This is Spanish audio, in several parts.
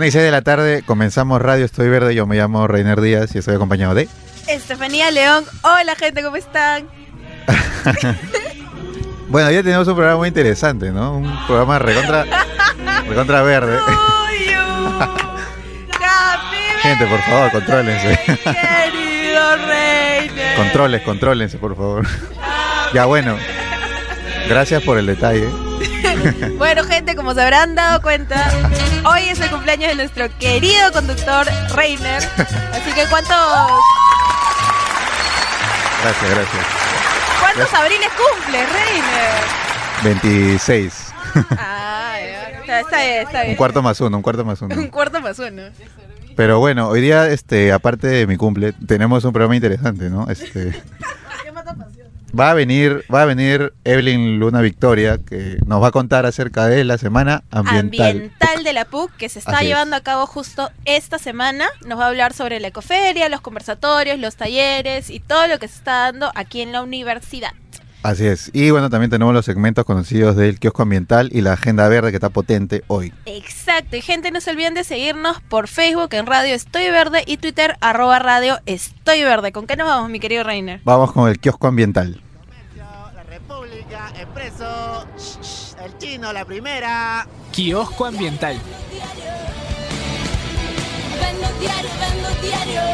1:06 de la tarde, comenzamos Radio Estoy Verde. Yo me llamo Reiner Díaz y estoy acompañado de Estefanía León. Hola gente, ¿cómo están? Bueno, ya tenemos un programa muy interesante, ¿no? Un programa recontra verde. Gente, por favor, contrólense. Querido Reiner. Contrólense, por favor. Ya, bueno. Gracias por el detalle. Bueno, gente, como se habrán dado cuenta, hoy es el cumpleaños de nuestro querido conductor Reiner. Así que Gracias. ¿cuántos abriles cumple, Reiner? 26. Ah, está bien. Un cuarto más uno. Un cuarto más uno. Pero bueno, hoy día, aparte de mi cumple, tenemos un programa interesante, ¿no? Va a venir Evelyn Luna Victoria, que nos va a contar acerca de la Semana Ambiental de la PUC, que se está llevando a cabo justo esta semana. Nos va a hablar sobre la ecoferia, los conversatorios, los talleres y todo lo que se está dando aquí en la universidad. Así es. Y bueno, también tenemos los segmentos conocidos del kiosco ambiental y la agenda verde que está potente hoy. Exacto. Y gente, no se olviden de seguirnos por Facebook en Radio Estoy Verde y Twitter @Radio Estoy Verde. ¿Con qué nos vamos, mi querido Reiner? Vamos con el kiosco ambiental. La República, Expreso, El Chino, La Primera. Kiosco ambiental. Vendo diario.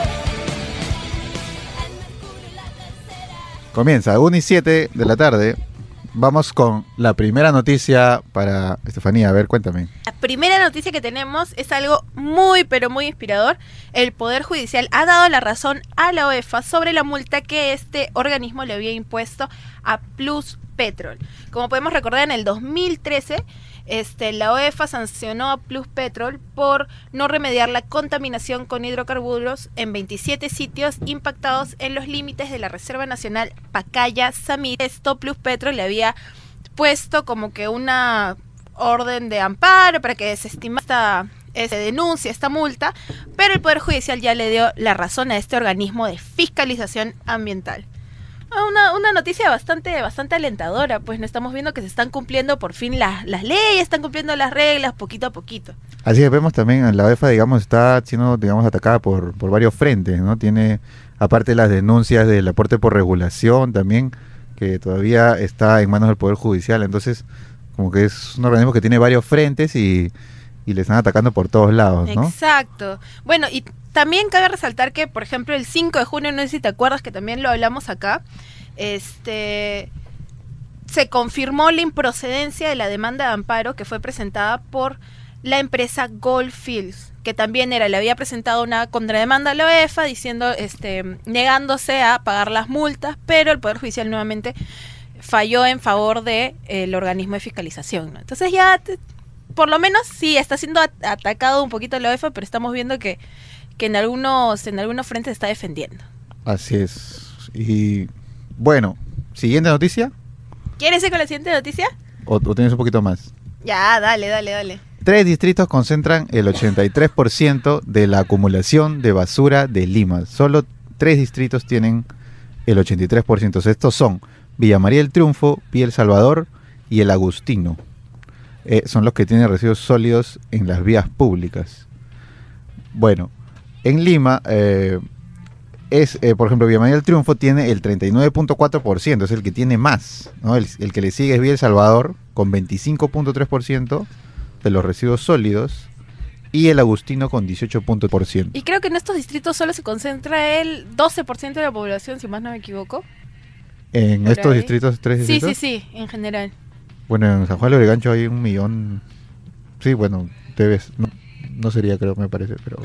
Comienza 1:07 de la tarde. Vamos con la primera noticia para Estefanía. A ver, cuéntame. La primera noticia que tenemos es algo muy, pero muy inspirador. El Poder Judicial ha dado la razón a la UEFA sobre la multa que este organismo le había impuesto a Pluspetrol. Como podemos recordar, en el 2013, la UEFA sancionó a Pluspetrol por no remediar la contaminación con hidrocarburos en 27 sitios impactados en los límites de la Reserva Nacional Pacaya-Samiria. Esto Pluspetrol le había puesto como que una orden de amparo para que desestimara denuncia esta multa, pero el Poder Judicial ya le dio la razón a este organismo de fiscalización ambiental. Una noticia bastante alentadora, pues no estamos viendo que se están cumpliendo por fin las leyes, están cumpliendo las reglas poquito a poquito. Así que vemos también, la UEFA, digamos, está siendo, digamos, atacada por varios frentes, ¿no? Tiene, aparte de las denuncias del aporte por regulación también, que todavía está en manos del Poder Judicial, entonces como que es un organismo que tiene varios frentes y le están atacando por todos lados, ¿no? Exacto. Bueno, y también cabe resaltar que, por ejemplo, el 5 de junio, no sé si te acuerdas que también lo hablamos acá, se confirmó la improcedencia de la demanda de amparo que fue presentada por la empresa Goldfields, que también le había presentado una contrademanda a la UEFA diciendo, negándose a pagar las multas, pero el Poder Judicial nuevamente falló en favor de el organismo de fiscalización, ¿no? Entonces ya, por lo menos sí está siendo atacado un poquito la UEFA, pero estamos viendo que en algunos frentes se está defendiendo. Así es. Y bueno, siguiente noticia. ¿Quieres ir con la siguiente noticia? ¿O tienes un poquito más? Ya, dale. 3 distritos concentran el 83% de la acumulación de basura de Lima. Solo 3 distritos tienen el 83%. Estos son Villa María del Triunfo, Villa El Salvador y El Agustino. Son los que tienen residuos sólidos en las vías públicas. Bueno, en Lima, por ejemplo, Villa María del Triunfo tiene el 39.4%, es el que tiene más, ¿no? El que le sigue es Villa El Salvador, con 25.3% de los residuos sólidos, y El Agustino con 18%. Y creo que en estos distritos solo se concentra el 12% de la población, si más no me equivoco. ¿En por estos ahí. distritos, 3 distritos? Sí, en general. Bueno, en San Juan de Lurigancho hay 1 millón. Sí, bueno, no sería, creo, me parece, pero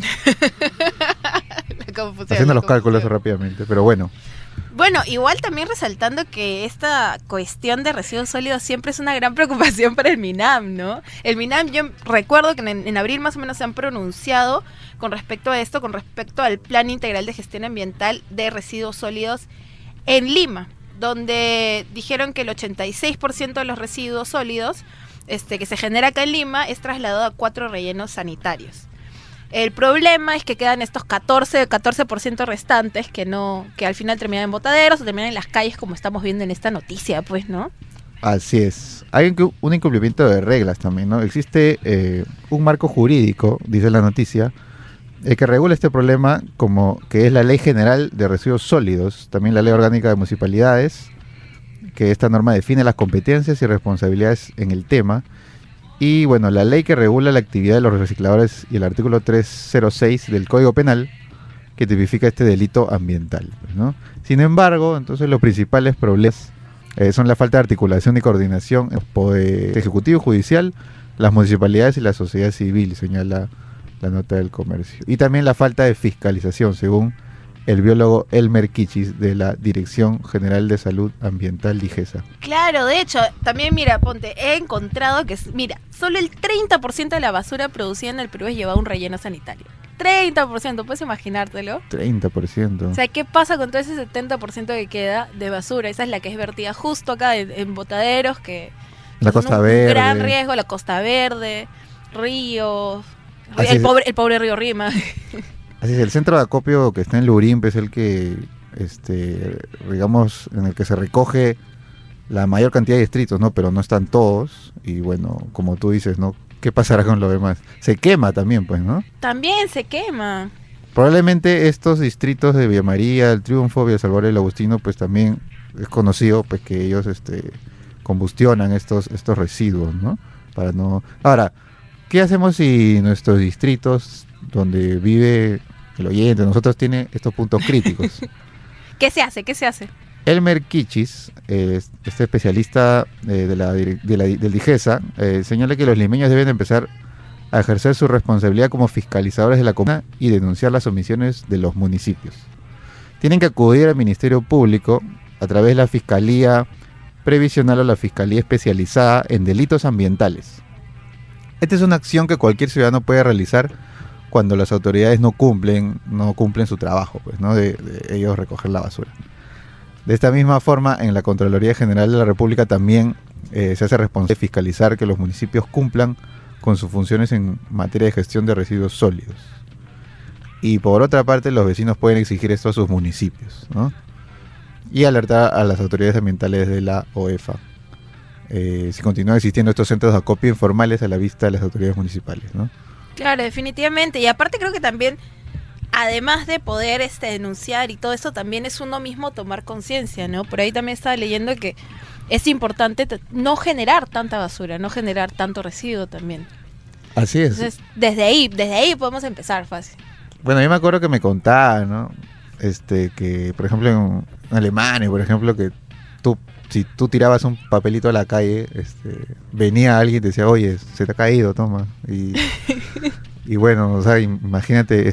La confusión, haciendo la los cálculos confusión. rápidamente, pero bueno. Bueno, igual también resaltando que esta cuestión de residuos sólidos siempre es una gran preocupación para el MINAM, ¿no? El MINAM, yo recuerdo que en abril más o menos se han pronunciado con respecto a esto, con respecto al Plan Integral de Gestión Ambiental de Residuos Sólidos en Lima, donde dijeron que el 86% de los residuos sólidos que se genera acá en Lima es trasladado a 4 rellenos sanitarios. El problema es que quedan estos 14% restantes que al final terminan en botaderos o terminan en las calles, como estamos viendo en esta noticia, pues, ¿no? Así es. Hay un incumplimiento de reglas también, ¿no? Existe un marco jurídico, dice la noticia, que regula este problema, como que es la Ley General de Residuos Sólidos, también la Ley Orgánica de Municipalidades, que esta norma define las competencias y responsabilidades en el tema, y bueno, la ley que regula la actividad de los recicladores y el artículo 306 del Código Penal, que tipifica este delito ambiental, ¿no? Sin embargo, entonces los principales problemas son la falta de articulación y coordinación en los poderes ejecutivo y judicial, las municipalidades y la sociedad civil, señala la nota del Comercio. Y también la falta de fiscalización, según el biólogo Elmer Kichis de la Dirección General de Salud Ambiental DIGESA. Claro, de hecho, también mira, ponte, he encontrado que, mira, solo el 30% de la basura producida en el Perú es llevada a un relleno sanitario. 30%, puedes imaginártelo. 30%. O sea, ¿qué pasa con todo ese 70% que queda de basura? Esa es la que es vertida justo acá en botaderos, que La son Costa un Verde. gran riesgo, la Costa Verde, ríos, Así es. el pobre río Rima. Así es, el centro de acopio que está en Lurín es el que, digamos, en el que se recoge la mayor cantidad de distritos, ¿no? Pero no están todos, y bueno, como tú dices, ¿no? ¿Qué pasará con lo demás? Se quema también, pues, ¿no? También se quema. Probablemente estos distritos de Villa María, el Triunfo, Villa Salvador y el Agustino, pues también es conocido pues que ellos combustionan estos residuos, ¿no? Para no. Ahora, ¿qué hacemos si nuestros distritos donde vive el oyente, nosotros tiene estos puntos críticos? ¿Qué se hace? ¿Qué se hace? Elmer Kichis, este especialista del DIGESA, señala que los limeños deben empezar a ejercer su responsabilidad como fiscalizadores de la comuna y denunciar las omisiones de los municipios. Tienen que acudir al Ministerio Público a través de la Fiscalía Previsional o la Fiscalía Especializada en Delitos Ambientales. Esta es una acción que cualquier ciudadano puede realizar cuando las autoridades no cumplen su trabajo, pues, ¿no? de ellos recoger la basura. De esta misma forma, en la Contraloría General de la República también se hace responsable de fiscalizar que los municipios cumplan con sus funciones en materia de gestión de residuos sólidos. Y por otra parte, los vecinos pueden exigir esto a sus municipios, ¿no? Y alertar a las autoridades ambientales de la OEFA si continúan existiendo estos centros de acopio informales a la vista de las autoridades municipales, ¿no? Claro, definitivamente. Y aparte creo que también, además de poder denunciar y todo eso, también es uno mismo tomar conciencia, ¿no? Por ahí también estaba leyendo que es importante no generar tanta basura, no generar tanto residuo también. Así es. Entonces, desde ahí podemos empezar fácil. Bueno, yo me acuerdo que me contaban, ¿no? Que, por ejemplo, en Alemania, por ejemplo, que si tú tirabas un papelito a la calle, venía alguien y te decía, oye, se te ha caído, toma. Y bueno, o sea, imagínate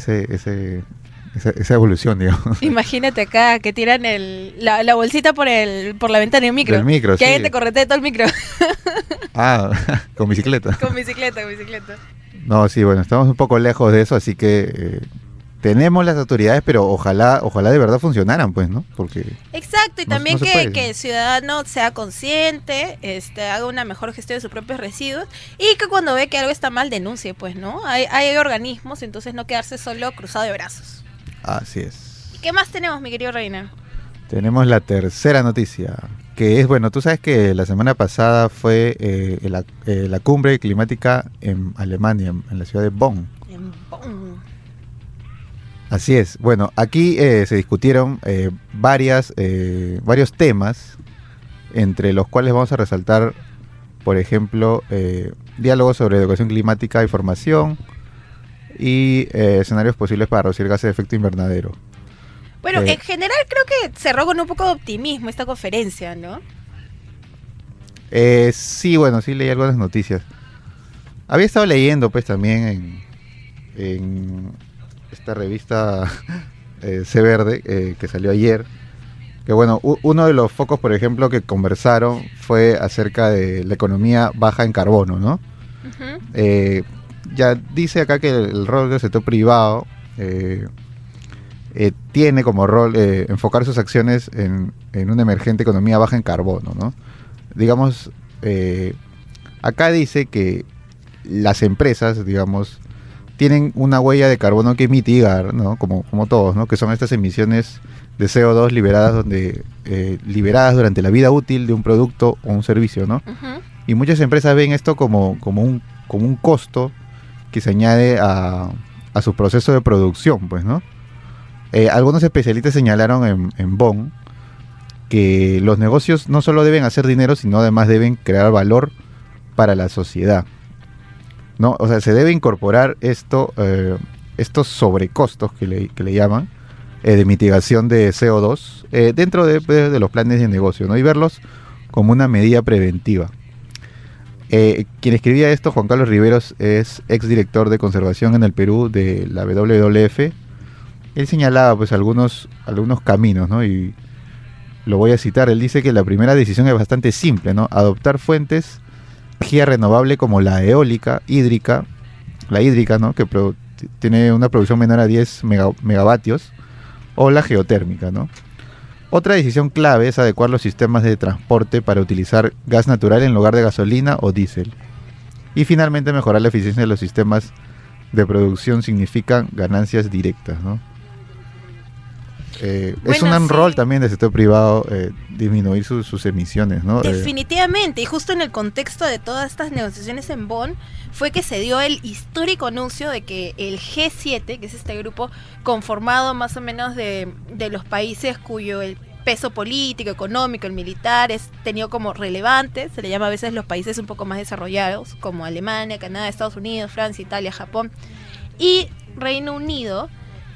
esa evolución, digamos. Imagínate acá que tiran la bolsita por la ventana del micro. Del micro, que sí. alguien te corretea todo el micro. Ah, con bicicleta. Con bicicleta. No, sí, bueno, estamos un poco lejos de eso, así que tenemos las autoridades, pero ojalá de verdad funcionaran, pues, ¿no? Porque exacto, y también no se puede. que el ciudadano sea consciente, haga una mejor gestión de sus propios residuos y que cuando ve que algo está mal denuncie, pues, ¿no? Hay organismos, entonces no quedarse solo cruzado de brazos. Así es. ¿Y qué más tenemos, mi querido Reina? Tenemos la tercera noticia, que es, bueno, tú sabes que la semana pasada fue la cumbre climática en Alemania, en la ciudad de Bonn. En Bonn. Así es. Bueno, aquí se discutieron varios temas, entre los cuales vamos a resaltar, por ejemplo, diálogos sobre educación climática y formación y escenarios posibles para reducir gases de efecto invernadero. Bueno, en general creo que cerró con un poco de optimismo esta conferencia, ¿no? Sí, bueno, sí leí algunas noticias. Había estado leyendo, pues, también en esta revista C Verde, que salió ayer, que bueno, uno de los focos, por ejemplo, que conversaron fue acerca de la economía baja en carbono, ¿no? Uh-huh. Ya dice acá que el rol del sector privado tiene como rol enfocar sus acciones en una emergente economía baja en carbono, ¿no? Digamos, acá dice que las empresas, digamos, tienen una huella de carbono que mitigar, ¿no? Como todos, ¿no? Que son estas emisiones de CO2 liberadas durante la vida útil de un producto o un servicio, ¿no? Ujú. Y muchas empresas ven esto como un costo que se añade a su proceso de producción, pues, ¿no? Algunos especialistas señalaron en Bonn que los negocios no solo deben hacer dinero, sino además deben crear valor para la sociedad, ¿no? O sea, se debe incorporar estos sobrecostos que le llaman, de mitigación de CO2 dentro de los planes de negocio, ¿no? Y verlos como una medida preventiva. Quien escribía esto, Juan Carlos Riveros, es exdirector de conservación en el Perú de la WWF. Él señalaba pues algunos caminos, ¿no? Y lo voy a citar. Él dice que la primera decisión es bastante simple, ¿no? Adoptar fuentes de energía renovable como la eólica, la hídrica, ¿no? Que tiene una producción menor a 10 megavatios, o la geotérmica, ¿no? Otra decisión clave es adecuar los sistemas de transporte para utilizar gas natural en lugar de gasolina o diésel. Y finalmente mejorar la eficiencia de los sistemas de producción significan ganancias directas, ¿no? Es Bueno, un sí. rol también del sector privado disminuir sus emisiones, ¿no? Definitivamente, y justo en el contexto de todas estas negociaciones en Bonn, fue que se dio el histórico anuncio de que el G7, que es este grupo conformado más o menos de los países cuyo el peso político, económico, el militar es tenido como relevante, se le llama a veces los países un poco más desarrollados, como Alemania, Canadá, Estados Unidos, Francia, Italia, Japón, y Reino Unido,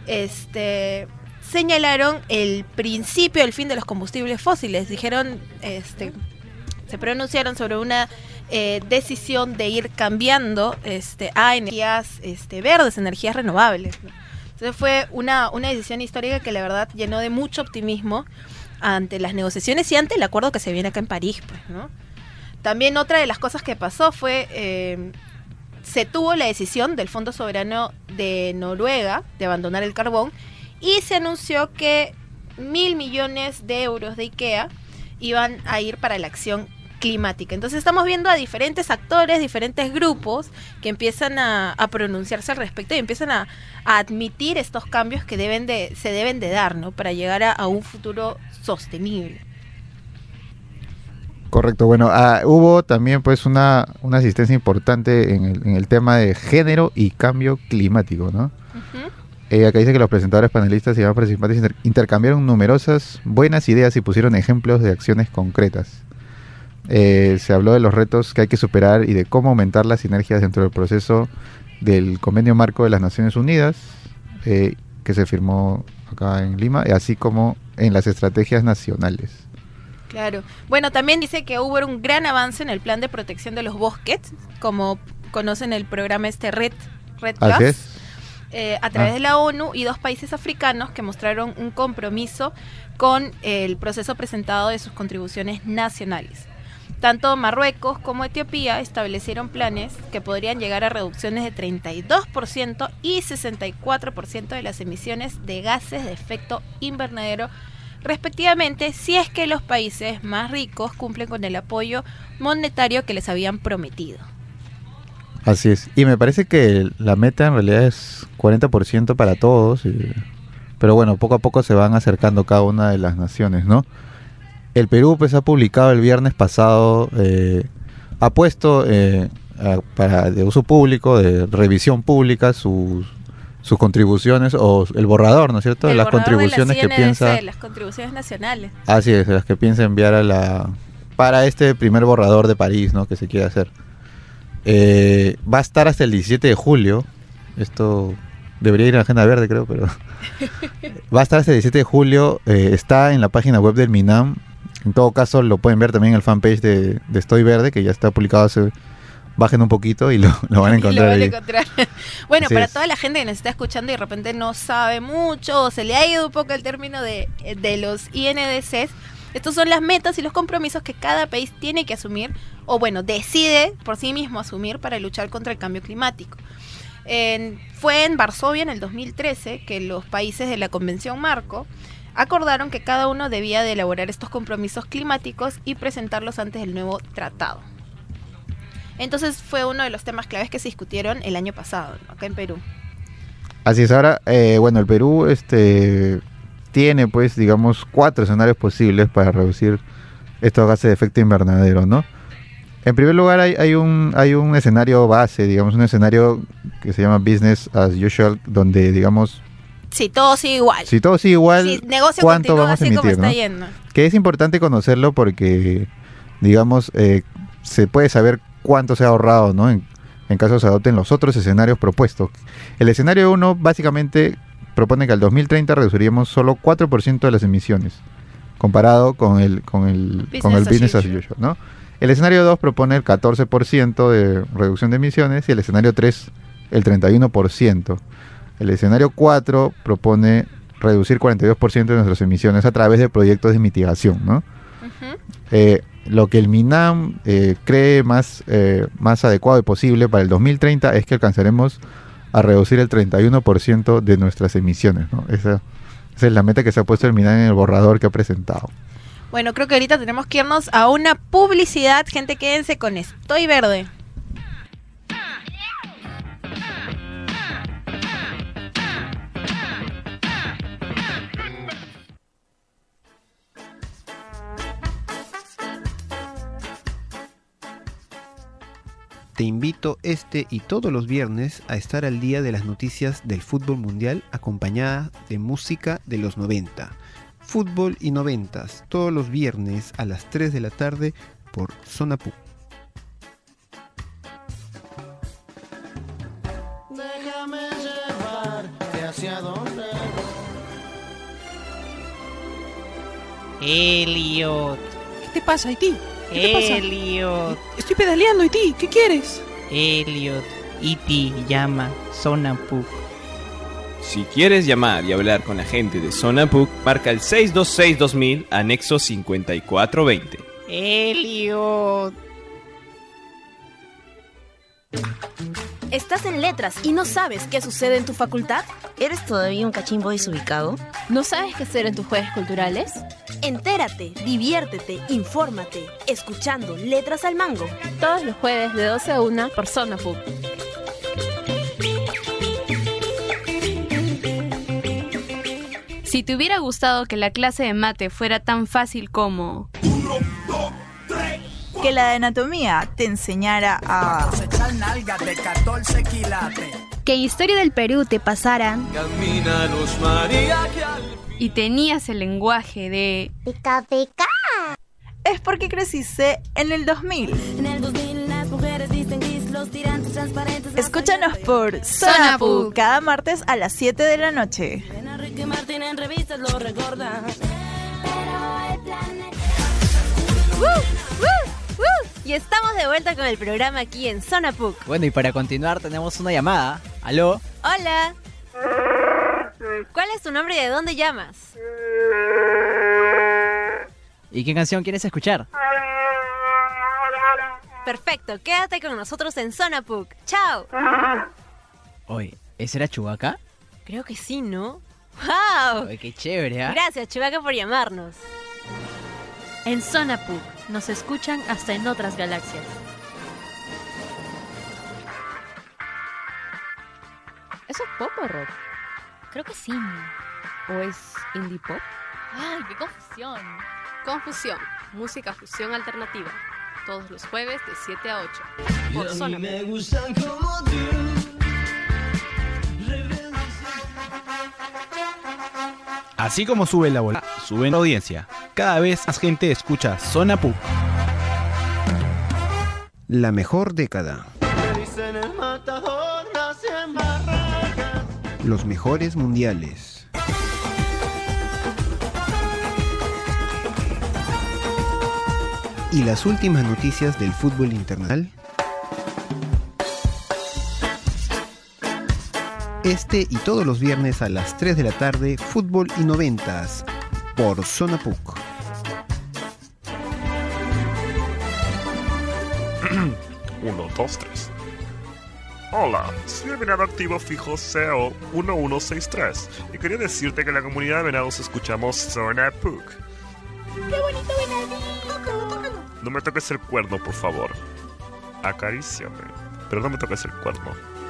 señalaron el principio del fin de los combustibles fósiles. Dijeron, se pronunciaron sobre una decisión de ir cambiando a energías verdes, energías renovables, ¿no? Entonces fue una decisión histórica que la verdad llenó de mucho optimismo ante las negociaciones y ante el acuerdo que se viene acá en París, pues, ¿no? También otra de las cosas que pasó fue se tuvo la decisión del Fondo Soberano de Noruega de abandonar el carbón, y se anunció que 1.000 millones de euros de IKEA iban a ir para la acción climática. Entonces estamos viendo a diferentes actores, diferentes grupos que empiezan a pronunciarse al respecto y empiezan a admitir estos cambios que se deben de dar, ¿no? Para llegar a un futuro sostenible. Correcto, bueno, hubo también pues una asistencia importante en el tema de género y cambio climático, ¿no? Uh-huh. Acá dice que los presentadores, panelistas y demás participantes intercambiaron numerosas buenas ideas y pusieron ejemplos de acciones concretas. Se habló de los retos que hay que superar y de cómo aumentar las sinergias dentro del proceso del Convenio Marco de las Naciones Unidas, que se firmó acá en Lima, así como en las estrategias nacionales. Claro. Bueno, también dice que hubo un gran avance en el plan de protección de los bosques, como conocen el programa Red Así Plus, es. a través de la ONU, y 2 países africanos que mostraron un compromiso con el proceso presentado de sus contribuciones nacionales. Tanto Marruecos como Etiopía establecieron planes que podrían llegar a reducciones de 32% y 64% de las emisiones de gases de efecto invernadero, respectivamente, si es que los países más ricos cumplen con el apoyo monetario que les habían prometido. Así es. Y me parece que la meta en realidad es 40% para todos. Pero bueno, poco a poco se van acercando cada una de las naciones, ¿no? El Perú pues ha publicado el viernes pasado, ha puesto para de uso público, de revisión pública, sus contribuciones, o el borrador, ¿no es cierto? El Las borrador contribuciones de la que piensa... las contribuciones nacionales. Así es, las que piensa enviar para este primer borrador de París, ¿no? Que se quiere hacer. Va a estar hasta el 17 de julio. Esto debería ir en la agenda verde, creo, pero va a estar hasta el 17 de julio. Está en la página web del MINAM. En todo caso, lo pueden ver también en el fanpage de Estoy Verde, que ya está publicado bajen un poquito y lo van a encontrar ahí. Bueno, Así para es. toda la gente que nos está escuchando y de repente no sabe mucho, o se le ha ido un poco el término de los INDCs, estos son las metas y los compromisos que cada país tiene que asumir, o bueno, decide por sí mismo asumir para luchar contra el cambio climático. Fue en Varsovia en el 2013 que los países de la Convención Marco acordaron que cada uno debía de elaborar estos compromisos climáticos y presentarlos antes del nuevo tratado. Entonces fue uno de los temas claves que se discutieron el año pasado, ¿no? Acá en Perú. Así es, ahora, bueno, el Perú tiene, pues, digamos, 4 escenarios posibles para reducir estos gases de efecto invernadero, ¿no? En primer lugar, hay un escenario base, digamos, un escenario que se llama business as usual, donde, digamos, Si todo sigue igual. si todo sigue igual, Si el negocio ¿cuánto continúa vamos a así como emitir, está no? yendo. Que es importante conocerlo porque, digamos, se puede saber cuánto se ha ahorrado, ¿no? En caso se adopten los otros escenarios propuestos. El escenario 1 básicamente propone que al 2030 reduciríamos solo 4% de las emisiones, comparado con el business as usual, ¿no? El escenario 2 propone el 14% de reducción de emisiones y el escenario 3 el 31%. El escenario 4 propone reducir 42% de nuestras emisiones a través de proyectos de mitigación, ¿no? Ujú. Lo que el MINAM cree más adecuado y posible para el 2030 es que alcanzaremos a reducir el 31% de nuestras emisiones, ¿no? Esa es la meta que se ha puesto el MINAM en el borrador que ha presentado. Bueno, creo que ahorita tenemos que irnos a una publicidad. Gente, quédense con Estoy Verde. Te invito este y todos los viernes a estar al día de las noticias del fútbol mundial acompañada de música de los 90. Fútbol y noventas, todos los viernes a las 3 de la tarde por Zona PUC. Déjame llevarte hacia donde... Elliot, ¿Qué te pasa, Haití? ¿Qué te pasa? Elliot, Estoy pedaleando, Haití. ¿Qué quieres? Elliot, E.T. llama Zona PUC. Si quieres llamar y hablar con la gente de Zona PUC, marca el 626-2000, anexo 5420. Elliot. ¿Estás en letras y no sabes qué sucede en tu facultad? ¿Eres todavía un cachimbo desubicado? ¿No sabes qué hacer en tus jueves culturales? Entérate, diviértete, infórmate, escuchando Letras al Mango. Todos los jueves de 12 a 1 por Zona PUC. Si te hubiera gustado que la clase de mate fuera tan fácil como... Que la de anatomía te enseñara a... Que Historia del Perú te pasaran... Y tenías el lenguaje de... Pica, pica. Es porque creciste en el 2000. En el 2000 las mujeres visten gris, los tirantes transparentes. Escúchanos por Zona Zona PUC. PUC cada martes a las 7 de la noche. Enrique Martín en revistas lo recuerda. Y estamos de vuelta con el programa aquí en Zona PUC. Bueno, y para continuar tenemos una llamada. ¿Aló? Hola. ¿Cuál es tu nombre y de dónde llamas? ¿Y qué canción quieres escuchar? Perfecto, quédate con nosotros en Zona PUC. ¡Chao! Oye, ¿ese era Chewbacca? Creo que sí, ¿no? ¡Wow! Oye, qué chévere, ¿ah? Gracias, Chewbacca, por llamarnos. En Zona PUC nos escuchan hasta en otras galaxias. ¿Eso es pop o rock? Creo que sí. ¿O es indie pop? ¡Ay, qué confusión! Confusión, música fusión alternativa. Todos los jueves de 7 a 8. Por Zona PUC. Así como sube la bola, sube la audiencia. Cada vez más gente escucha Zona PUC. La mejor década. Los mejores mundiales. Y las últimas noticias del fútbol internacional. Este y todos los viernes a las 3 de la tarde, Fútbol y Noventas, por Zona PUC. 1, 2, 3. Hola, soy el venado activo fijo CEO 1163 y quería decirte que en la comunidad de venados escuchamos Zona PUC. ¡Qué bonito venadito! No me toques el cuerno, por favor. acaríciame, pero no me toques el cuerno.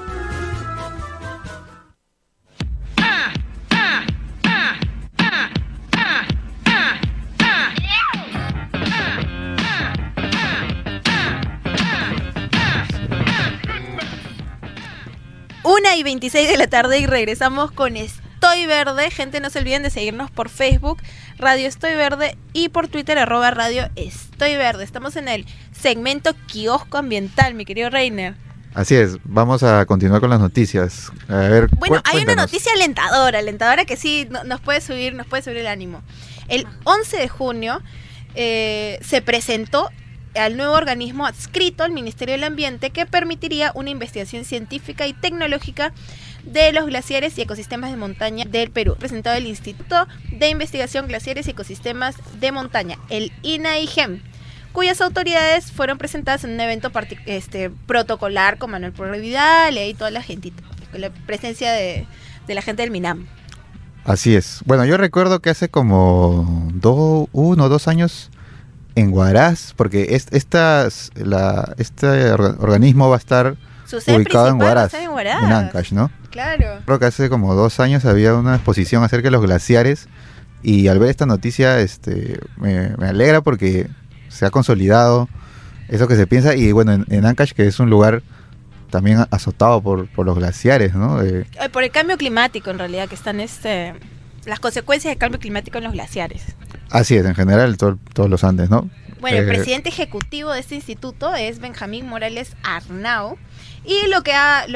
Una y 26 de la tarde y regresamos con Estoy Verde. Gente, no se olviden de seguirnos por Facebook, Radio Estoy Verde, y por Twitter, @Radio Estoy Verde. Estamos en el segmento Kiosco Ambiental, mi querido Reiner. Así es, vamos a continuar con las noticias. A ver, bueno, hay cuéntanos. una noticia alentadora que sí nos puede subir el ánimo. El 11 de junio se presentó al nuevo organismo adscrito al Ministerio del Ambiente que permitiría una investigación científica y tecnológica de los glaciares y ecosistemas de montaña del Perú, presentado el Instituto de Investigación Glaciares y Ecosistemas de Montaña, el INAIGEM, cuyas autoridades fueron presentadas en un evento protocolar con Manuel Porro Vidal y toda la gentita, con la presencia de la gente del MINAM. Así es. Bueno, yo recuerdo que hace como 1 o 2 años en Huaraz, porque este organismo va a estar ubicado en Huaraz, en Ancash, ¿no? Claro. Creo que hace como 2 años había una exposición acerca de los glaciares, y al ver esta noticia me alegra porque se ha consolidado eso que se piensa. Y bueno, en Ancash, que es un lugar también azotado por los glaciares, ¿no? Por el cambio climático, en realidad, que están las consecuencias del cambio climático en los glaciares. Así es, en general, todos los Andes, ¿no? Bueno, el presidente ejecutivo de este instituto es Benjamín Morales Arnau, y lo que ha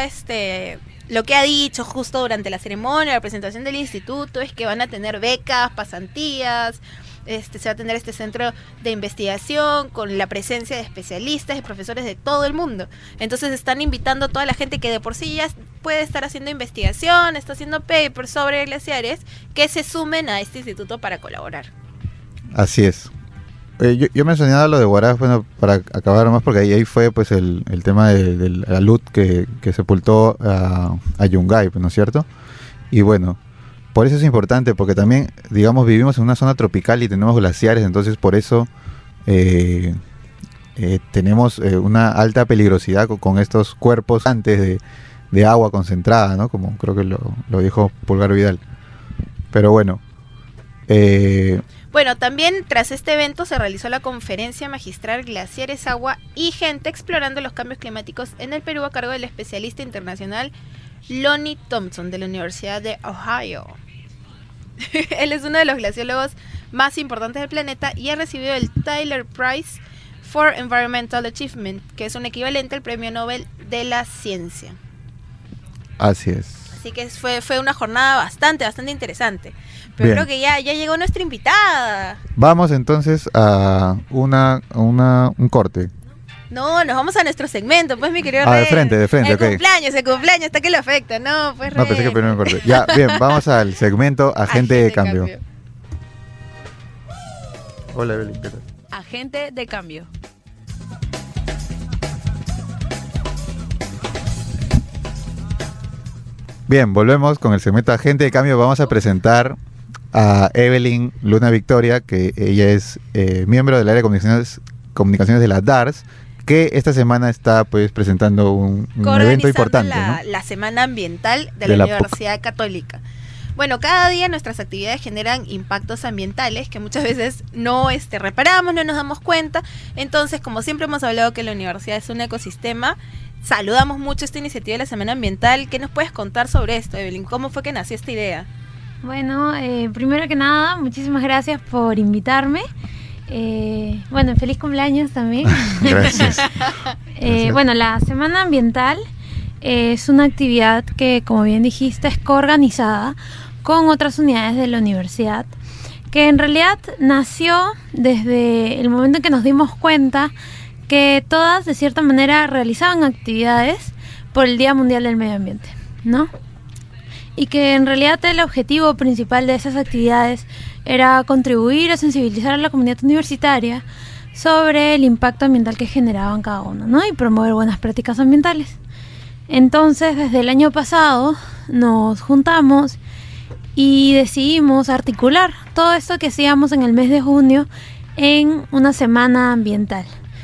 dicho justo durante la ceremonia, la presentación del instituto, es que van a tener becas, pasantías, se va a tener este centro de investigación con la presencia de especialistas y profesores de todo el mundo. Entonces están invitando a toda la gente que de por sí ya puede estar haciendo investigación, está haciendo papers sobre glaciares, que se sumen a este instituto para colaborar. Así es. Yo mencionaba lo de Huaraz, bueno, para acabar más, porque ahí fue pues el tema de la luz que sepultó a Yungay, ¿no es cierto? Y bueno, por eso es importante, porque también, digamos, vivimos en una zona tropical y tenemos glaciares, entonces por eso tenemos una alta peligrosidad con estos cuerpos antes de agua concentrada, ¿no? Como creo que lo dijo Pulgar Vidal. Pero bueno. Bueno, también tras este evento se realizó la conferencia magistral Glaciares, Agua y Gente, explorando los cambios climáticos en el Perú, a cargo del especialista internacional Lonnie Thompson, de la Universidad de Ohio. Él es uno de los glaciólogos más importantes del planeta y ha recibido el Tyler Prize for Environmental Achievement, que es un equivalente al Premio Nobel de la Ciencia. Así es. Así que fue una jornada bastante interesante. Pero Bien. Creo que ya llegó nuestra invitada. Vamos entonces a un corte. No, nos vamos a nuestro segmento, pues, mi querido De Rey. frente, el ok. cumpleaños, está que lo afecta. No, pues, No, pensé que primero me corté. Ya, bien, vamos al segmento Agente de Cambio. Hola, Evelyn, ¿qué tal? Agente de Cambio. Bien, volvemos con el segmento Agente de Cambio. Vamos a presentar a Evelyn Luna Victoria, que ella es miembro del área de comunicaciones de la DARS, que esta semana está pues presentando un evento importante, ¿no? La Semana Ambiental de la Universidad Católica. Bueno, cada día nuestras actividades generan impactos ambientales que muchas veces no reparamos, no nos damos cuenta. Entonces, como siempre hemos hablado que la universidad es un ecosistema, saludamos mucho esta iniciativa de la Semana Ambiental. ¿Qué nos puedes contar sobre esto, Evelyn? ¿Cómo fue que nació esta idea? Bueno, primero que nada, muchísimas gracias por invitarme. Bueno, feliz cumpleaños también. Gracias. Bueno, la Semana Ambiental es una actividad que, como bien dijiste, es coorganizada con otras unidades de la universidad, que en realidad nació desde el momento en que nos dimos cuenta que todas, de cierta manera, realizaban actividades por el Día Mundial del Medio Ambiente, ¿no? Y que en realidad el objetivo principal de esas actividades era contribuir a sensibilizar a la comunidad universitaria sobre el impacto ambiental que generaban cada uno, ¿no? Y promover buenas prácticas ambientales. Entonces, desde el año pasado nos juntamos y decidimos articular todo esto que hacíamos en el mes de junio en una semana ambiental,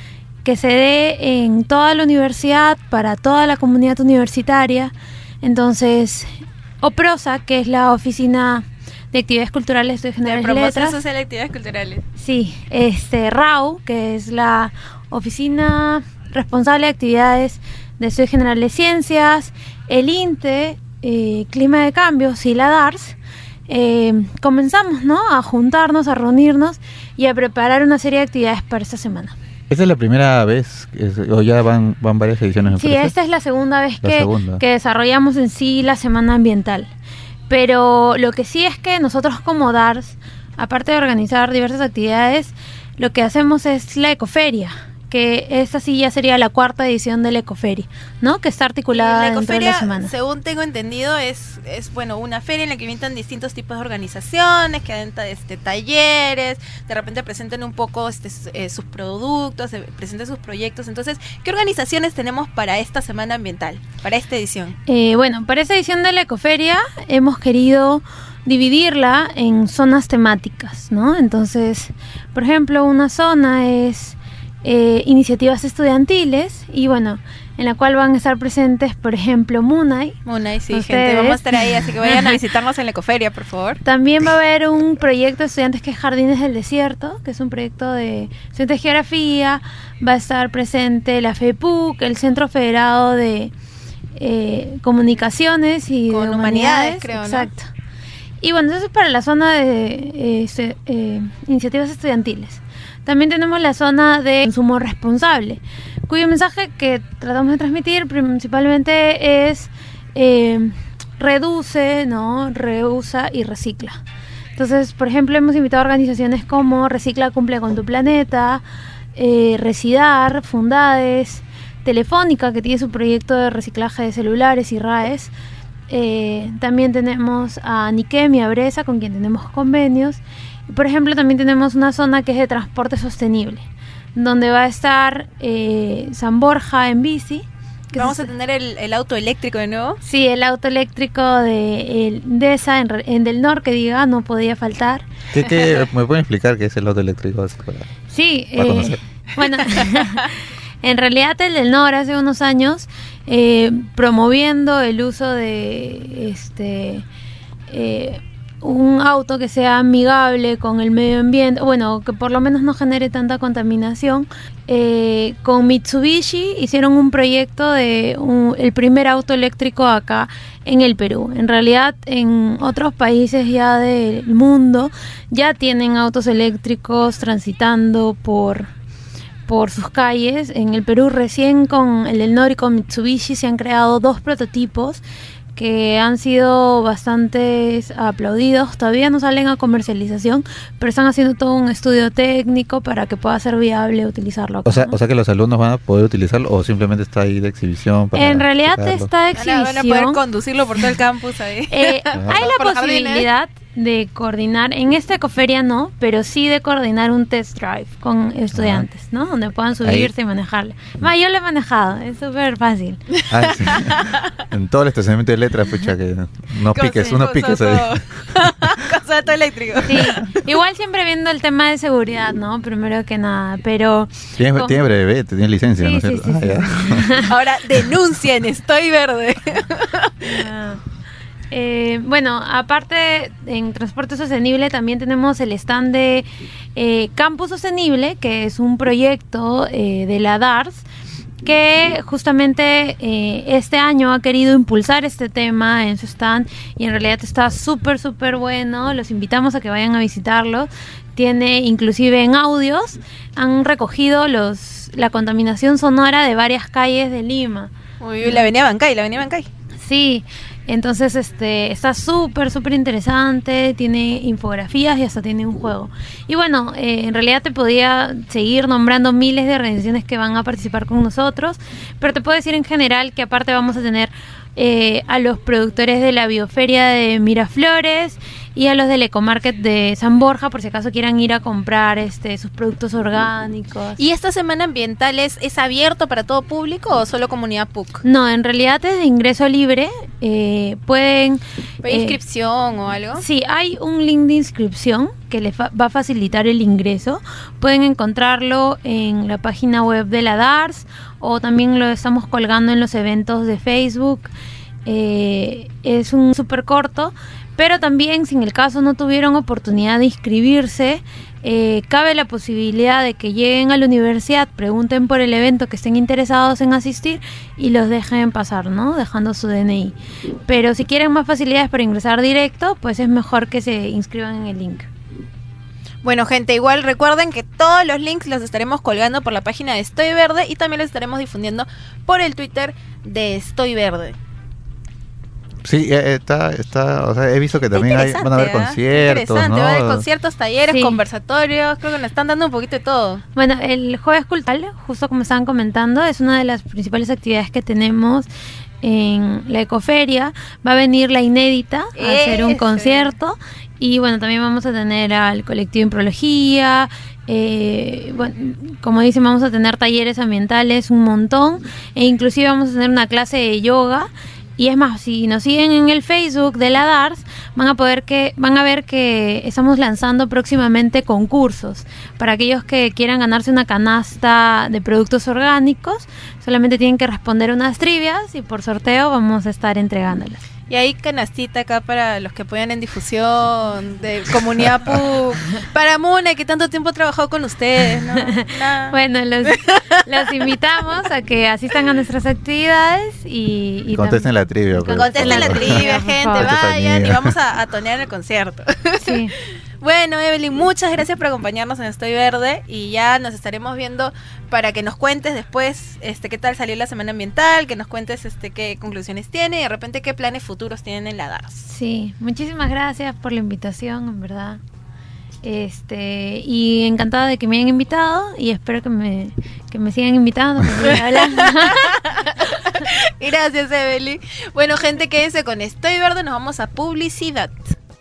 que se dé en toda la universidad, para toda la comunidad universitaria. Entonces, OPROSA, que es la Oficina de Actividades Culturales, Estudios Generales de y Promoción Letras. Social de Actividades Culturales. Sí, RAU, que es la Oficina Responsable de Actividades de Estudios Generales de Ciencias, el INTE, Clima de Cambios y la DARS. Comenzamos, ¿no?, a juntarnos, a reunirnos y a preparar una serie de actividades para esta semana. ¿Esta es la primera vez o ya van varias ediciones? Me Sí, parece? esta es la segunda vez La segunda. que desarrollamos en sí la Semana Ambiental. Pero lo que sí es que nosotros como DARS, aparte de organizar diversas actividades, lo que hacemos es la Ecoferia, que esta sí ya sería la 4ª edición de la Ecoferia, ¿no?, que está articulada La dentro de Ecoferia, la semana. según tengo entendido, es bueno, una feria en la que invitan distintos tipos de organizaciones, que dan talleres, de repente presenten un poco sus productos, presenten sus proyectos. Entonces, ¿qué organizaciones tenemos para esta semana ambiental, para esta edición? Bueno, para esta edición de la Ecoferia hemos querido dividirla en zonas temáticas, ¿no? Entonces, por ejemplo, una zona es iniciativas estudiantiles, y bueno, en la cual van a estar presentes, por ejemplo, Munay. Munay, sí, Ustedes. gente, vamos a estar ahí, así que vayan a visitarnos en la Ecoferia, por favor. También va a haber un proyecto de estudiantes que es Jardines del Desierto, que es un proyecto de estudiantes de geografía. Va a estar presente la FEPUC, el Centro Federado de Comunicaciones y Con de Humanidades, creo, ¿no? Exacto. Y bueno, eso es para la zona de iniciativas estudiantiles. También tenemos la zona de consumo responsable, cuyo mensaje que tratamos de transmitir principalmente es reduce, ¿no?, reusa y recicla. Entonces, por ejemplo, hemos invitado a organizaciones como Recicla, Cumple con tu Planeta, Recidar, Fundades, Telefónica, que tiene su proyecto de reciclaje de celulares y RAES. También tenemos a Nikem y a Bresa, con quien tenemos convenios. Y, por ejemplo, también tenemos una zona que es de transporte sostenible, donde va a estar San Borja en bici. Vamos a tener el auto eléctrico de nuevo. Sí, el auto eléctrico de esa en Del Nor, que diga, no podía faltar. ¿Qué me pueden explicar qué es el auto eléctrico? Sí, para conocer. Bueno, en realidad el Del Nor hace unos años, promoviendo el uso de un auto que sea amigable con el medio ambiente, bueno, que por lo menos no genere tanta contaminación. Con Mitsubishi hicieron un proyecto de el primer auto eléctrico acá en el Perú. En realidad, en otros países ya del mundo ya tienen autos eléctricos transitando por sus calles. En el Perú recién con el Del Nor y con Mitsubishi se han creado 2 prototipos que han sido bastante aplaudidos. Todavía no salen a comercialización, pero están haciendo todo un estudio técnico para que pueda ser viable utilizarlo acá, O sea que los alumnos van a poder utilizarlo, o simplemente está ahí de exhibición para en realidad checarlo. está de exhibición. Van a poder conducirlo por todo el campus ahí. Hay la posibilidad de coordinar, en esta Ecoferia no, pero sí de coordinar un test drive con estudiantes, ¿no? Donde puedan subirse y manejarle. Yo lo he manejado, es súper fácil. Sí. En todo el estacionamiento de letras, pucha, que unos piques ahí. Cosa de auto eléctrico. Sí, igual siempre viendo el tema de seguridad, ¿no? Primero que nada, pero... Tiene breve, tiene licencia, sí, ¿no es cierto? Sí, Ya. Ahora denuncien, estoy verde. Bueno, aparte en transporte sostenible también tenemos el stand de Campus Sostenible, que es un proyecto de la DARS que justamente este año ha querido impulsar este tema en su stand, y en realidad está súper bueno. Los invitamos a que vayan a visitarlo. Tiene inclusive en audios, han recogido la contaminación sonora de varias calles de Lima. Uy, la avenida Bancay. Sí, entonces está súper interesante, tiene infografías y hasta tiene un juego. Y bueno, en realidad te podía seguir nombrando miles de organizaciones que van a participar con nosotros, pero te puedo decir en general que aparte vamos a tener a los productores de la Bioferia de Miraflores, y a los del Ecomarket de San Borja, por si acaso quieran ir a comprar sus productos orgánicos. ¿Y esta semana ambiental es abierto para todo público o solo comunidad PUC? No, en realidad es de ingreso libre. Pueden... ¿Hay inscripción o algo? Sí, hay un link de inscripción que les va a facilitar el ingreso. Pueden encontrarlo en la página web de la DARS o también lo estamos colgando en los eventos de Facebook. Es un súper corto, pero también si en el caso no tuvieron oportunidad de inscribirse, cabe la posibilidad de que lleguen a la universidad, pregunten por el evento que estén interesados en asistir y los dejen pasar, ¿no? Dejando su DNI. Pero si quieren más facilidades para ingresar directo, pues es mejor que se inscriban en el link. Bueno, gente, igual recuerden que todos los links los estaremos colgando por la página de Estoy Verde y también los estaremos difundiendo por el Twitter de Estoy Verde. Sí, está, o sea, he visto que también van a haber conciertos, interesante, ¿no? Va a haber conciertos, talleres, Sí. conversatorios, creo que nos están dando un poquito de todo. Bueno, el Jueves Cultural, justo como estaban comentando, es una de las principales actividades que tenemos en la Ecoferia. Va a venir La Inédita a hacer un concierto y bueno, también vamos a tener al colectivo Imprología. Bueno, como dicen, vamos a tener talleres ambientales un montón e inclusive vamos a tener una clase de yoga. Y es más, si nos siguen en el Facebook de la DARS, van a ver que estamos lanzando próximamente concursos. Para aquellos que quieran ganarse una canasta de productos orgánicos, solamente tienen que responder unas trivias y por sorteo vamos a estar entregándolas. Y hay canastita acá para los que apoyan en difusión de comunidad PUC. Para Muna, que tanto tiempo ha trabajado con ustedes, ¿no? Bueno, los invitamos a que asistan a nuestras actividades y contesten la trivia. Contesten la trivia, gente, vayan y vamos a tonear en el concierto. Sí. Bueno, Evelyn, muchas gracias por acompañarnos en Estoy Verde y ya nos estaremos viendo para que nos cuentes después qué tal salió la semana ambiental, que nos cuentes qué conclusiones tiene y de repente qué planes futuros tienen en la DARS. Sí, muchísimas gracias por la invitación, en verdad. Y encantada de que me hayan invitado y espero que me sigan invitando. Gracias, Evelyn. Bueno, gente, quédense con Estoy Verde, nos vamos a publicidad.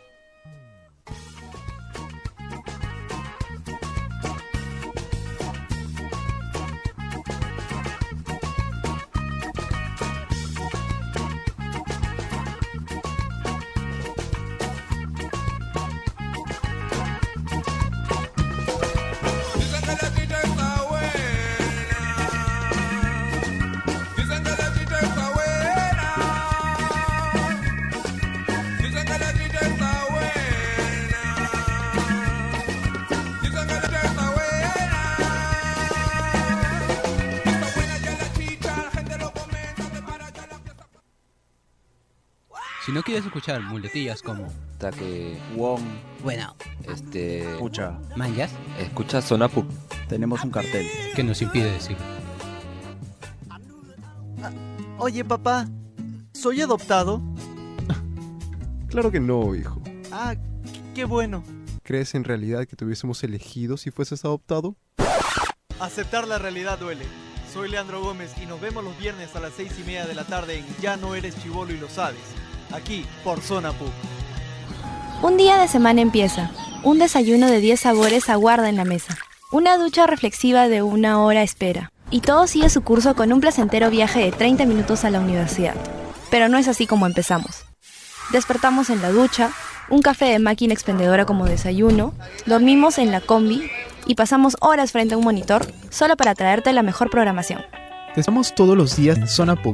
Si no quieres escuchar muletillas como Taque, Wong, bueno, Pucha, manjas, escucha Zona PUC. tenemos un cartel que nos impide decir. Oye, papá, ¿soy adoptado? Claro que no, hijo. Ah, qué bueno. ¿Crees en realidad que te hubiésemos elegido si fueses adoptado? Aceptar la realidad duele. Soy Leandro Gómez y nos vemos los viernes a las 6:30 de la tarde en Ya no eres chibolo y lo sabes. Aquí, por Zona PUC. Un día de semana empieza. Un desayuno de 10 sabores aguarda en la mesa. Una ducha reflexiva de 1 hora espera. Y todo sigue su curso con un placentero viaje de 30 minutos a la universidad. Pero no es así como empezamos. Despertamos en la ducha, un café de máquina expendedora como desayuno, dormimos en la combi y pasamos horas frente a un monitor solo para traerte la mejor programación. Te estamos todos los días en Zona PUC.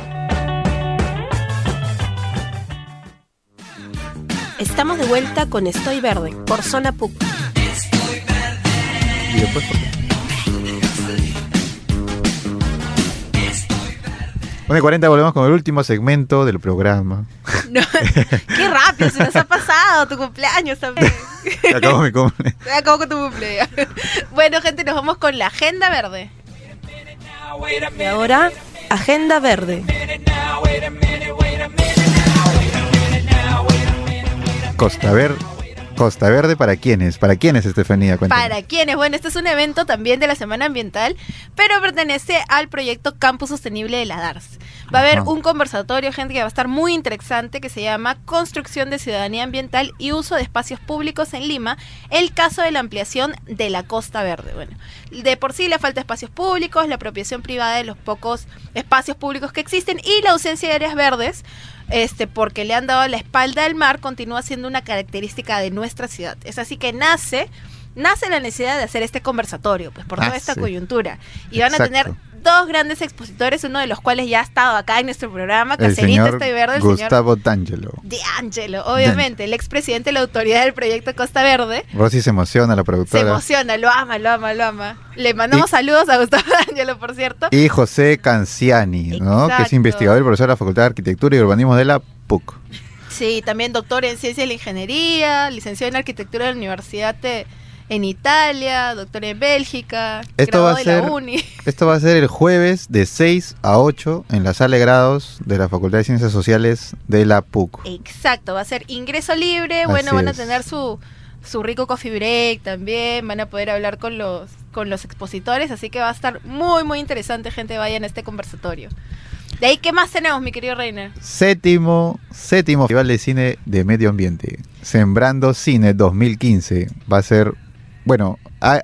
Estamos de vuelta con Estoy Verde por Zona PUC. ¿Y después por qué? 1:40 volvemos con el último segmento del programa. No, qué rápido, se nos ha pasado tu cumpleaños también. Acabo mi cumple. Se acabó con tu cumpleaños. Bueno, gente, nos vamos con la Agenda Verde. Y ahora, Agenda Verde. Costa, a ver, Costa Verde, ¿para quiénes? ¿Para quiénes, Estefanía? Cuéntame. ¿Para quiénes? Bueno, este es un evento también de la Semana Ambiental, pero pertenece al proyecto Campus Sostenible de la DARS. Va a haber un conversatorio, gente, que va a estar muy interesante, que se llama Construcción de Ciudadanía Ambiental y Uso de Espacios Públicos en Lima, el caso de la ampliación de la Costa Verde. Bueno, de por sí le falta espacios públicos, la apropiación privada de los pocos espacios públicos que existen y la ausencia de áreas verdes, porque le han dado la espalda al mar, continúa siendo una característica de nuestra ciudad. Es así que nace la necesidad de hacer este conversatorio, pues por toda esta coyuntura. Y van a tener dos grandes expositores, uno de los cuales ya ha estado acá en nuestro programa, Caserita Estoy Verde, el Gustavo señor D'Angelo, obviamente, el expresidente de la autoridad del proyecto Costa Verde. Rosy se emociona, la productora. Se emociona, lo ama. Le mandamos saludos a Gustavo D'Angelo, por cierto. Y José Canciani, ¿no? Que es investigador y profesor de la Facultad de Arquitectura y Urbanismo de la PUC. Sí, también doctor en Ciencias de la Ingeniería, licenciado en Arquitectura de la Universidad en Italia, doctor en Bélgica, graduado de la uni. Esto va a ser el jueves de 6 a 8 en la sala de grados de la Facultad de Ciencias Sociales de la PUC. Exacto, va a ser ingreso libre, van a tener su rico coffee break también, van a poder hablar con los expositores, así que va a estar muy, muy interesante, gente, vayan a este conversatorio. De ahí, ¿qué más tenemos, mi querido Reiner? Séptimo Festival de Cine de Medio Ambiente, Sembrando Cine 2015, va a ser... Bueno,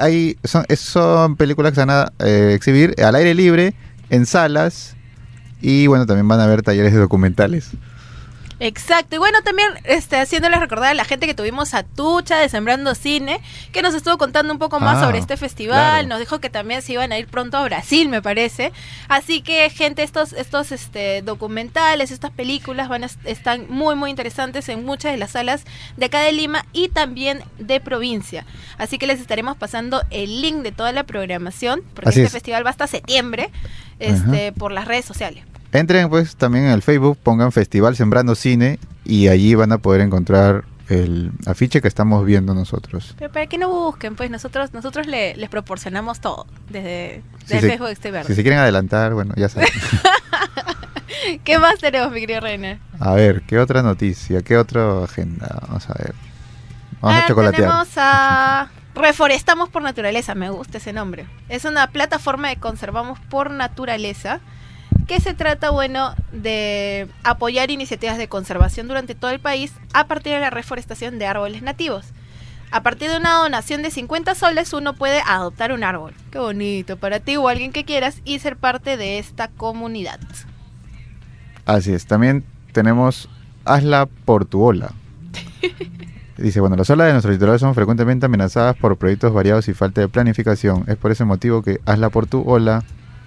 son películas que se van a exhibir al aire libre, en salas, y bueno, también van a haber talleres de documentales. Exacto, y bueno, también haciéndoles recordar a la gente que tuvimos a Tucha de Sembrando Cine, que nos estuvo contando un poco más sobre este festival, claro. Nos dijo que también se iban a ir pronto a Brasil, me parece. Así que, gente, estos documentales, estas películas están muy, muy interesantes en muchas de las salas de acá de Lima y también de provincia. Así que les estaremos pasando el link de toda la programación, porque este festival va hasta septiembre, por las redes sociales. Entren pues también en el Facebook, pongan Festival Sembrando Cine y allí van a poder encontrar el afiche que estamos viendo nosotros. Pero para que no busquen, pues nosotros les proporcionamos todo desde Facebook Estoy Verde. Si se quieren adelantar, bueno, ya saben. ¿Qué más tenemos, mi querido Reiner? A ver, ¿qué otra noticia? ¿Qué otra agenda? Vamos a ver. Vamos a chocolatear. Tenemos a Reforestamos por Naturaleza, me gusta ese nombre. Es una plataforma de Conservamos por Naturaleza, que se trata, de apoyar iniciativas de conservación durante todo el país a partir de la reforestación de árboles nativos. A partir de una donación de 50 soles uno puede adoptar un árbol. Qué bonito, para ti o alguien que quieras y ser parte de esta comunidad. Así es, también tenemos Hazla por tu ola. Dice, las olas de nuestro litoral son frecuentemente amenazadas por proyectos variados y falta de planificación. Es por ese motivo que Hazla por tu ola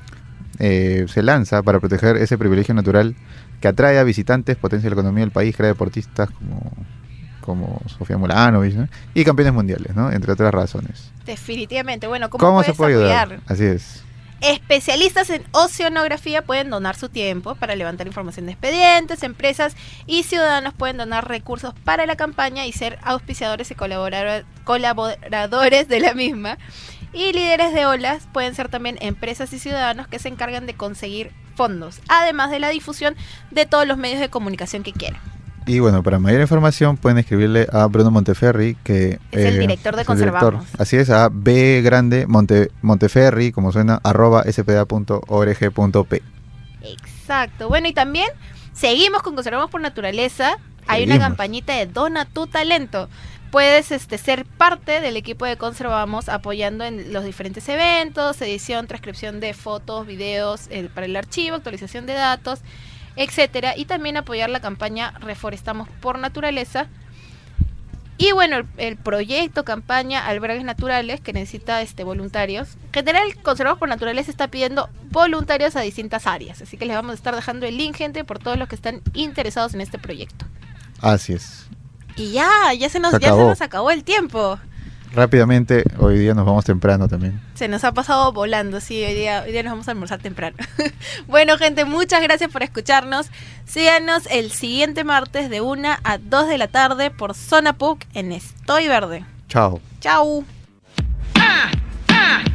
se lanza para proteger ese privilegio natural que atrae a visitantes, potencia la economía del país, crea deportistas como Sofía Mulanovich, ¿no? Y campeones mundiales, ¿no? Entre otras razones. Definitivamente. Bueno, ¿cómo se puede ayudar? Así es. Especialistas en oceanografía pueden donar su tiempo para levantar información de expedientes, empresas y ciudadanos pueden donar recursos para la campaña y ser auspiciadores y colaboradores de la misma. Y líderes de olas pueden ser también empresas y ciudadanos que se encargan de conseguir fondos, además de la difusión de todos los medios de comunicación que quieran. Y para mayor información pueden escribirle a Bruno Monteferri, que es el director de Conservamos. Así es, a Monteferri, como suena, @spda.org.p. Exacto. Bueno, y también seguimos con Conservamos por Naturaleza. Hay una campañita de Dona tu Talento. Puedes ser parte del equipo de Conservamos apoyando en los diferentes eventos, edición, transcripción de fotos, videos para el archivo, actualización de datos, etcétera, y también apoyar la campaña Reforestamos por Naturaleza. Y el proyecto campaña Albergues Naturales, que necesita voluntarios. En general, Conservamos por Naturaleza está pidiendo voluntarios a distintas áreas, así que les vamos a estar dejando el link, gente, por todos los que están interesados en este proyecto. Así es. Y ya se nos acabó el tiempo. Rápidamente, hoy día nos vamos temprano también. Se nos ha pasado volando, sí, hoy día nos vamos a almorzar temprano. Bueno, gente, muchas gracias por escucharnos. Síganos el siguiente martes de 1 a 2 de la tarde por Zona PUC en Estoy Verde. Chao. Chao.